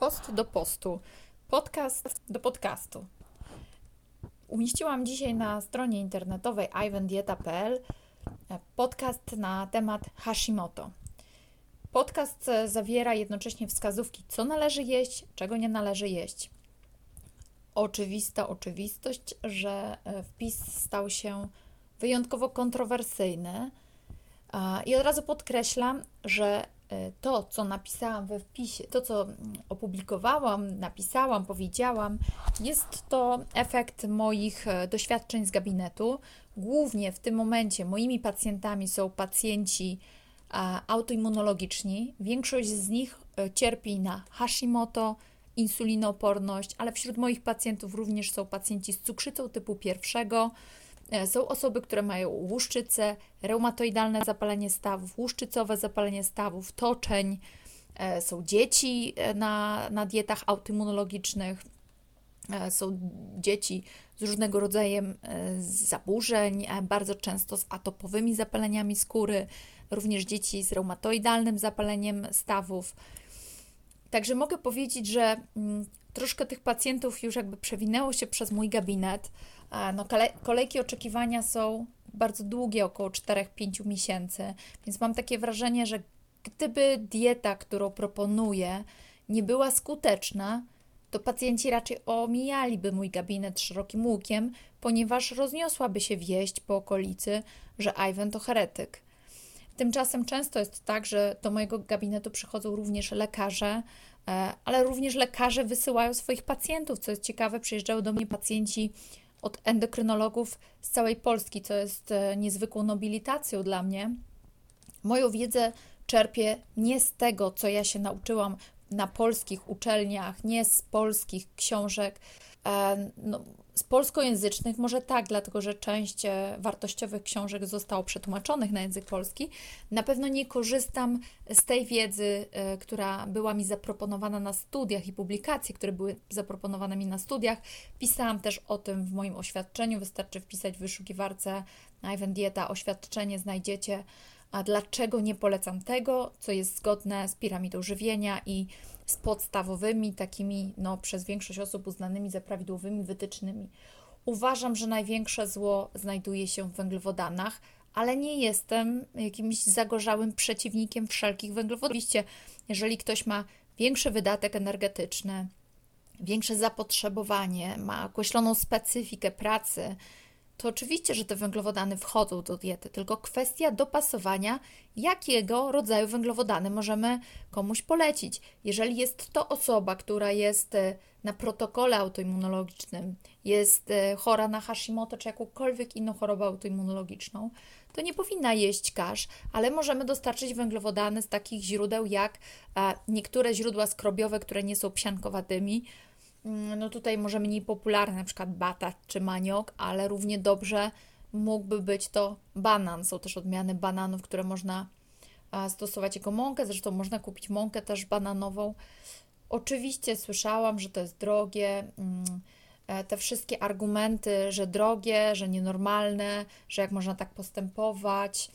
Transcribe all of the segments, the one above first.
Post do postu, podcast do podcastu. Umieściłam dzisiaj na stronie internetowej ivandieta.pl podcast na temat Hashimoto. Podcast zawiera jednocześnie wskazówki, co należy jeść, czego nie należy jeść. Oczywista oczywistość, że wpis stał się wyjątkowo kontrowersyjny i od razu podkreślam, że to, co napisałam we wpisie, to, co opublikowałam, napisałam, powiedziałam, jest to efekt moich doświadczeń z gabinetu. Głównie w tym momencie moimi pacjentami są pacjenci autoimmunologiczni. Większość z nich cierpi na Hashimoto, insulinooporność, ale wśród moich pacjentów również są pacjenci z cukrzycą typu 1. Są osoby, które mają łuszczycę, reumatoidalne zapalenie stawów, łuszczycowe zapalenie stawów, toczeń. Są dzieci na dietach autoimmunologicznych. Są dzieci z różnego rodzaju zaburzeń, bardzo często z atopowymi zapaleniami skóry, również dzieci z reumatoidalnym zapaleniem stawów. Także mogę powiedzieć, że troszkę tych pacjentów już jakby przewinęło się przez mój gabinet. Kolejki oczekiwania są bardzo długie, około 4-5 miesięcy, więc mam takie wrażenie, że gdyby dieta, którą proponuję, nie była skuteczna, to pacjenci raczej omijaliby mój gabinet szerokim łukiem, ponieważ rozniosłaby się wieść po okolicy, że Ivan to heretyk. Tymczasem często jest tak, że do mojego gabinetu przychodzą również lekarze, ale również lekarze wysyłają swoich pacjentów. Co jest ciekawe, przyjeżdżały do mnie pacjenci od endokrynologów z całej Polski, co jest niezwykłą nobilitacją dla mnie. Moją wiedzę czerpię nie z tego, co ja się nauczyłam na polskich uczelniach, nie z polskich książek, z polskojęzycznych może tak, dlatego że część wartościowych książek zostało przetłumaczonych na język polski. Na pewno nie korzystam z tej wiedzy, która była mi zaproponowana na studiach i publikacje, które były zaproponowane mi na studiach. Pisałam też o tym w moim oświadczeniu, wystarczy wpisać w wyszukiwarce Ivan Dieta oświadczenie, znajdziecie, a dlaczego nie polecam tego, co jest zgodne z piramidą żywienia i z podstawowymi, takimi przez większość osób uznanymi za prawidłowymi wytycznymi. Uważam, że największe zło znajduje się w węglowodanach, ale nie jestem jakimś zagorzałym przeciwnikiem wszelkich węglowodanów. Oczywiście, jeżeli ktoś ma większy wydatek energetyczny, większe zapotrzebowanie, ma określoną specyfikę pracy, to oczywiście, że te węglowodany wchodzą do diety, tylko kwestia dopasowania, jakiego rodzaju węglowodany możemy komuś polecić. Jeżeli jest to osoba, która jest na protokole autoimmunologicznym, jest chora na Hashimoto czy jakąkolwiek inną chorobę autoimmunologiczną, to nie powinna jeść kasz, ale możemy dostarczyć węglowodany z takich źródeł jak niektóre źródła skrobiowe, które nie są psiankowatymi. Tutaj może mniej popularne, na przykład batat czy maniok, ale równie dobrze mógłby być to banan. Są też odmiany bananów, które można stosować jako mąkę, zresztą można kupić mąkę też bananową. Oczywiście słyszałam, że to jest drogie, te wszystkie argumenty, że drogie, że nienormalne, że jak można tak postępować,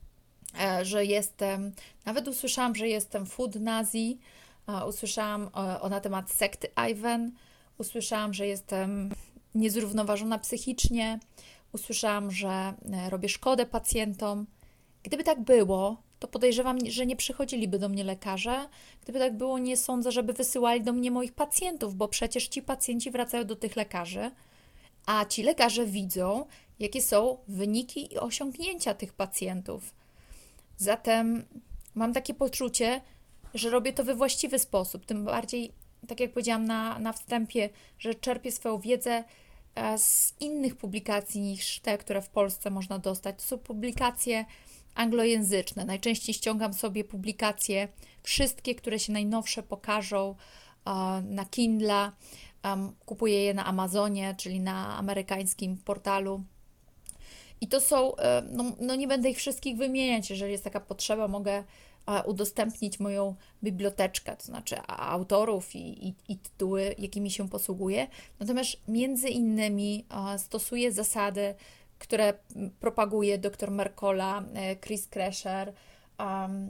że nawet usłyszałam, że jestem food nazi. Usłyszałam na temat sekty Ivan, usłyszałam, że jestem niezrównoważona psychicznie, usłyszałam, że robię szkodę pacjentom. Gdyby tak było, to podejrzewam, że nie przychodziliby do mnie lekarze. Gdyby tak było, nie sądzę, żeby wysyłali do mnie moich pacjentów, bo przecież ci pacjenci wracają do tych lekarzy, a ci lekarze widzą, jakie są wyniki i osiągnięcia tych pacjentów. Zatem mam takie poczucie, że robię to we właściwy sposób, tym bardziej, tak jak powiedziałam na wstępie, że czerpię swoją wiedzę z innych publikacji niż te, które w Polsce można dostać. To są publikacje anglojęzyczne. Najczęściej ściągam sobie publikacje, wszystkie, które się najnowsze pokażą na Kindle. Kupuję je na Amazonie, czyli na amerykańskim portalu. I to są, nie będę ich wszystkich wymieniać, jeżeli jest taka potrzeba, mogę udostępnić moją biblioteczkę, to znaczy autorów i tytuły, jakimi się posługuję. Natomiast między innymi stosuję zasady, które propaguje dr Mercola, Chris Kresher,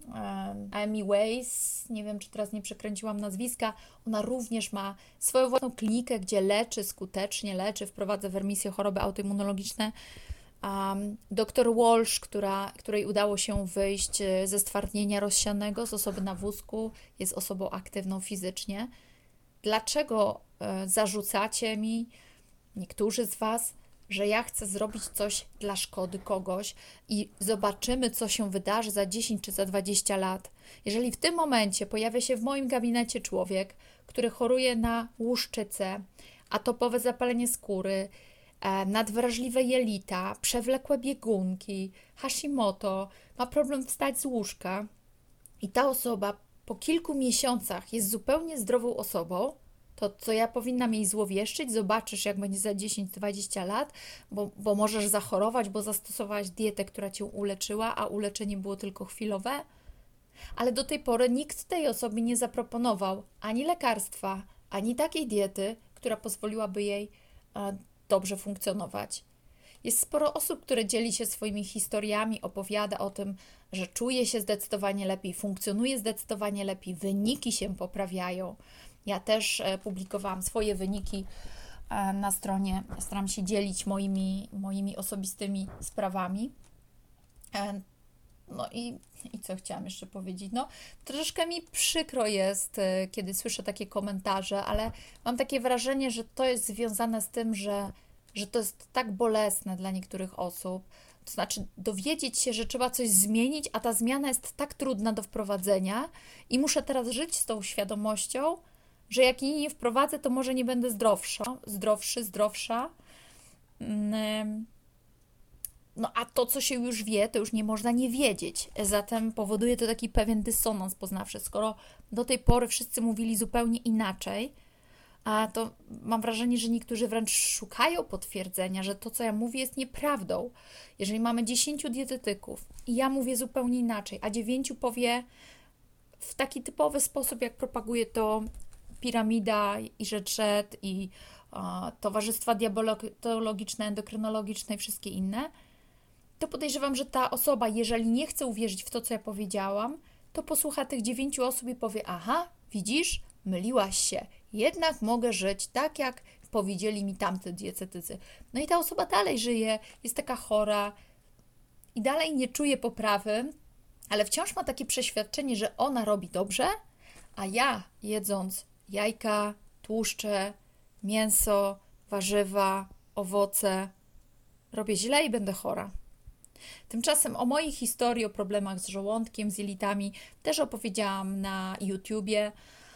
Amy Weiss, nie wiem, czy teraz nie przekręciłam nazwiska, ona również ma swoją własną klinikę, gdzie skutecznie leczy, wprowadza w remisję choroby autoimmunologiczne. Dr Walsh, której udało się wyjść ze stwardnienia rozsianego, z osoby na wózku, jest osobą aktywną fizycznie. Dlaczego zarzucacie mi, niektórzy z Was, że ja chcę zrobić coś dla szkody kogoś i zobaczymy, co się wydarzy za 10 czy za 20 lat? Jeżeli w tym momencie pojawia się w moim gabinecie człowiek, który choruje na łuszczycę, atopowe zapalenie skóry, nadwrażliwe jelita, przewlekłe biegunki, Hashimoto, ma problem wstać z łóżka i ta osoba po kilku miesiącach jest zupełnie zdrową osobą, to co ja powinnam jej złowieszczyć? Zobaczysz, jak będzie za 10-20 lat, bo możesz zachorować, bo zastosowałaś dietę, która cię uleczyła, a uleczenie było tylko chwilowe? Ale do tej pory nikt tej osobie nie zaproponował ani lekarstwa, ani takiej diety, która pozwoliłaby jej dobrze funkcjonować. Jest sporo osób, które dzieli się swoimi historiami, opowiada o tym, że czuje się zdecydowanie lepiej, funkcjonuje zdecydowanie lepiej, wyniki się poprawiają. Ja też publikowałam swoje wyniki na stronie, staram się dzielić moimi osobistymi sprawami. No i co chciałam jeszcze powiedzieć? No, troszeczkę mi przykro jest, kiedy słyszę takie komentarze, ale mam takie wrażenie, że to jest związane z tym, że to jest tak bolesne dla niektórych osób. To znaczy dowiedzieć się, że trzeba coś zmienić, a ta zmiana jest tak trudna do wprowadzenia i muszę teraz żyć z tą świadomością, że jak jej nie wprowadzę, to może nie będę zdrowsza. No a to, co się już wie, to już nie można nie wiedzieć. Zatem powoduje to taki pewien dysonans poznawczy. Skoro do tej pory wszyscy mówili zupełnie inaczej, a to mam wrażenie, że niektórzy wręcz szukają potwierdzenia, że to, co ja mówię, jest nieprawdą. Jeżeli mamy 10 dietetyków i ja mówię zupełnie inaczej, a 9 powie w taki typowy sposób, jak propaguje to Piramida i Rzeczet i Towarzystwa Diabetologiczne, Endokrynologiczne i wszystkie inne, to podejrzewam, że ta osoba, jeżeli nie chce uwierzyć w to, co ja powiedziałam, to posłucha tych 9 osób i powie: aha, widzisz, myliłaś się, jednak mogę żyć tak, jak powiedzieli mi tamte dietetycy. No i ta osoba dalej żyje, jest taka chora i dalej nie czuje poprawy, ale wciąż ma takie przeświadczenie, że ona robi dobrze, a ja, jedząc jajka, tłuszcze, mięso, warzywa, owoce, robię źle i będę chora. Tymczasem o mojej historii, o problemach z żołądkiem, z jelitami też opowiedziałam na YouTubie.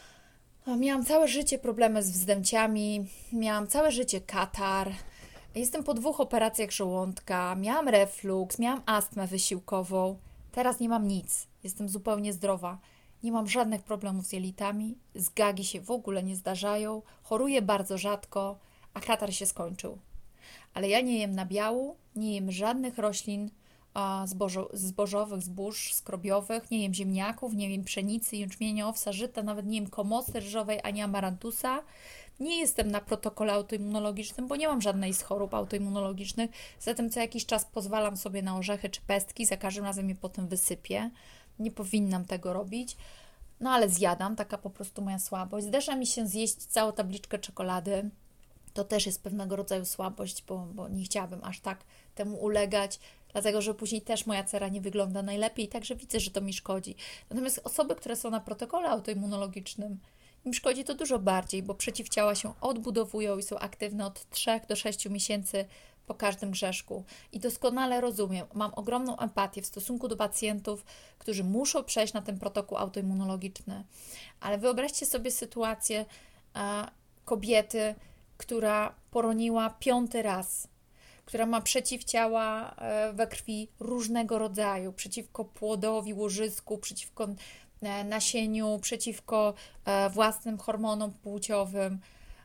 Miałam całe życie problemy z wzdęciami, miałam całe życie katar, jestem po 2 operacjach żołądka, miałam refluks, miałam astmę wysiłkową, teraz nie mam nic, jestem zupełnie zdrowa. Nie mam żadnych problemów z jelitami, zgagi się w ogóle nie zdarzają, choruję bardzo rzadko, a katar się skończył. Ale ja nie jem nabiału, nie jem żadnych roślin zbożowych, zbóż skrobiowych, nie jem ziemniaków, nie jem pszenicy, jęczmienia, owsa, żyta, nawet nie jem komosy ryżowej ani amarantusa. Nie jestem na protokole autoimmunologicznym, bo nie mam żadnej z chorób autoimmunologicznych, zatem co jakiś czas pozwalam sobie na orzechy czy pestki, za każdym razem je potem wysypię. Nie powinnam tego robić, no ale zjadam, taka po prostu moja słabość. Zdarza mi się zjeść całą tabliczkę czekolady, to też jest pewnego rodzaju słabość, bo nie chciałabym aż tak temu ulegać, dlatego że później też moja cera nie wygląda najlepiej, także widzę, że to mi szkodzi. Natomiast osoby, które są na protokole autoimmunologicznym, im szkodzi to dużo bardziej, bo przeciwciała się odbudowują i są aktywne od 3 do 6 miesięcy po każdym grzeszku. I doskonale rozumiem, mam ogromną empatię w stosunku do pacjentów, którzy muszą przejść na ten protokół autoimmunologiczny. Ale wyobraźcie sobie sytuację kobiety, która poroniła 5. raz, która ma przeciwciała we krwi różnego rodzaju, przeciwko płodowi, łożysku, przeciwko nasieniu, przeciwko własnym hormonom płciowym,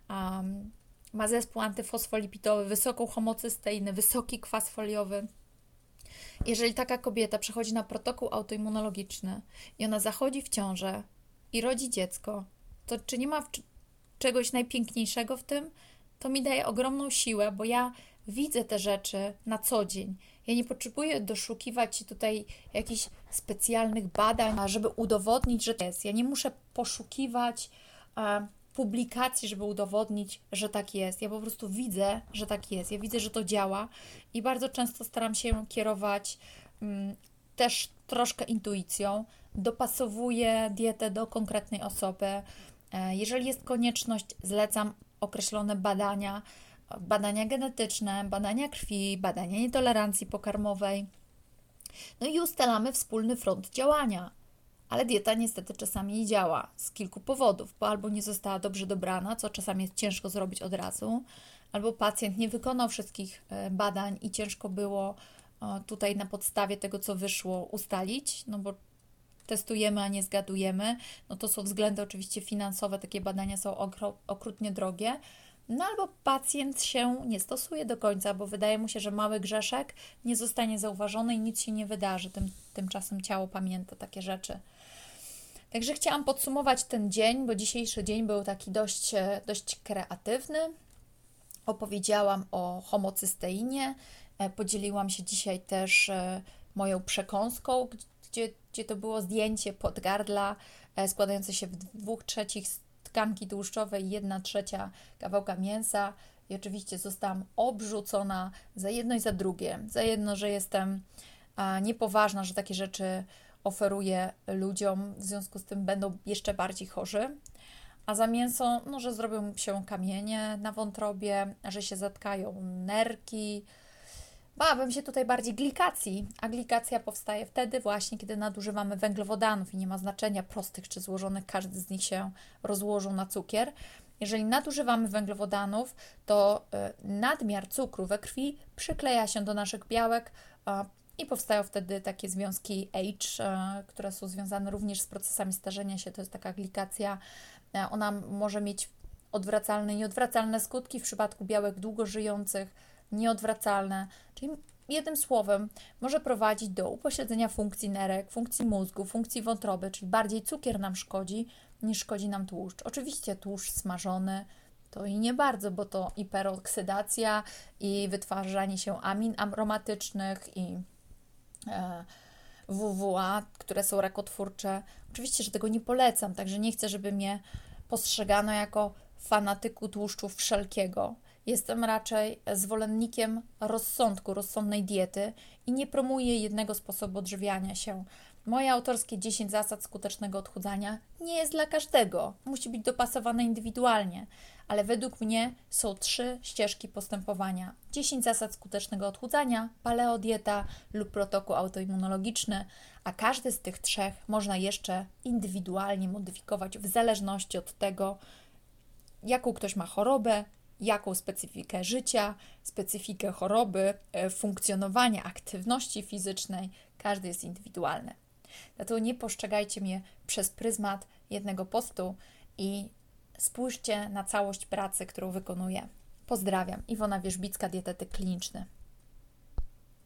ma zespół antyfosfolipidowy, wysoką homocysteinę, wysoki kwas foliowy. Jeżeli taka kobieta przechodzi na protokół autoimmunologiczny i ona zachodzi w ciążę i rodzi dziecko, to czy nie ma czegoś najpiękniejszego w tym? To mi daje ogromną siłę, bo ja widzę te rzeczy na co dzień. Ja nie potrzebuję doszukiwać się tutaj jakichś specjalnych badań, żeby udowodnić, że to jest. Ja nie muszę poszukiwać publikacji, żeby udowodnić, że tak jest. Ja po prostu widzę, że tak jest. Ja widzę, że to działa i bardzo często staram się kierować też troszkę intuicją. Dopasowuję dietę do konkretnej osoby. Jeżeli jest konieczność, zlecam określone badania genetyczne, badania krwi, badania nietolerancji pokarmowej. No i ustalamy wspólny front działania. Ale dieta niestety czasami nie działa z kilku powodów, bo albo nie została dobrze dobrana, co czasami jest ciężko zrobić od razu, albo pacjent nie wykonał wszystkich badań i ciężko było tutaj na podstawie tego, co wyszło, ustalić, no bo testujemy, a nie zgadujemy, no to są względy oczywiście finansowe, takie badania są okrutnie drogie, no albo pacjent się nie stosuje do końca, bo wydaje mu się, że mały grzeszek nie zostanie zauważony i nic się nie wydarzy. Tymczasem ciało pamięta takie rzeczy. Także chciałam podsumować ten dzień, bo dzisiejszy dzień był taki dość kreatywny. Opowiedziałam o homocysteinie, podzieliłam się dzisiaj też moją przekąską, gdzie to było zdjęcie podgardla składające się w 2/3 tkanki tłuszczowej i 1/3 kawałka mięsa. I oczywiście zostałam obrzucona za jedno i za drugie. Za jedno, że jestem niepoważna, że takie rzeczy oferuję ludziom, w związku z tym będą jeszcze bardziej chorzy. A za mięso, no, że zrobią się kamienie na wątrobie, że się zatkają nerki. Bałabym się tutaj bardziej glikacji, a glikacja powstaje wtedy właśnie, kiedy nadużywamy węglowodanów i nie ma znaczenia prostych czy złożonych, każdy z nich się rozłożył na cukier. Jeżeli nadużywamy węglowodanów, to nadmiar cukru we krwi przykleja się do naszych białek i powstają wtedy takie związki H, które są związane również z procesami starzenia się, to jest taka glikacja. Ona może mieć odwracalne i nieodwracalne skutki w przypadku białek długożyjących, nieodwracalne, czyli jednym słowem może prowadzić do upośledzenia funkcji nerek, funkcji mózgu, funkcji wątroby, czyli bardziej cukier nam szkodzi, niż szkodzi nam tłuszcz. Oczywiście tłuszcz smażony to i nie bardzo, bo to i peroksydacja, i wytwarzanie się amin aromatycznych, i WWA, które są rakotwórcze. Oczywiście, że tego nie polecam, także nie chcę, żeby mnie postrzegano jako fanatyku tłuszczu wszelkiego. Jestem raczej zwolennikiem rozsądku, rozsądnej diety i nie promuję jednego sposobu odżywiania się. Moje autorskie 10 zasad skutecznego odchudzania nie jest dla każdego. Musi być dopasowane indywidualnie, ale według mnie są 3 ścieżki postępowania. 10 zasad skutecznego odchudzania, paleodieta lub protokół autoimmunologiczny, a każdy z tych 3 można jeszcze indywidualnie modyfikować w zależności od tego, jaką ktoś ma chorobę, jaką specyfikę życia, specyfikę choroby, funkcjonowania, aktywności fizycznej. Każdy jest indywidualny. Dlatego nie postrzegajcie mnie przez pryzmat jednego postu i spójrzcie na całość pracy, którą wykonuję. Pozdrawiam. Iwona Wierzbicka, dietetyk kliniczny.